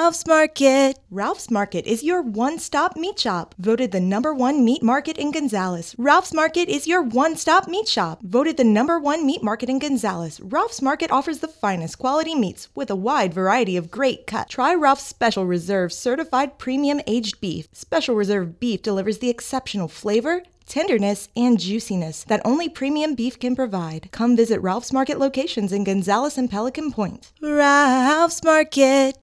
Ralph's Market. Ralph's Market is your one-stop meat shop. Voted the #1 meat market in Gonzales. Ralph's Market is your one-stop meat shop. Voted the #1 meat market in Gonzales. Ralph's Market offers the finest quality meats with a wide variety of great cuts. Try Ralph's Special Reserve certified premium aged beef. Special Reserve beef delivers the exceptional flavor, tenderness, and juiciness that only premium beef can provide. Come visit Ralph's Market locations in Gonzales and Pelican Point. Ralph's Market.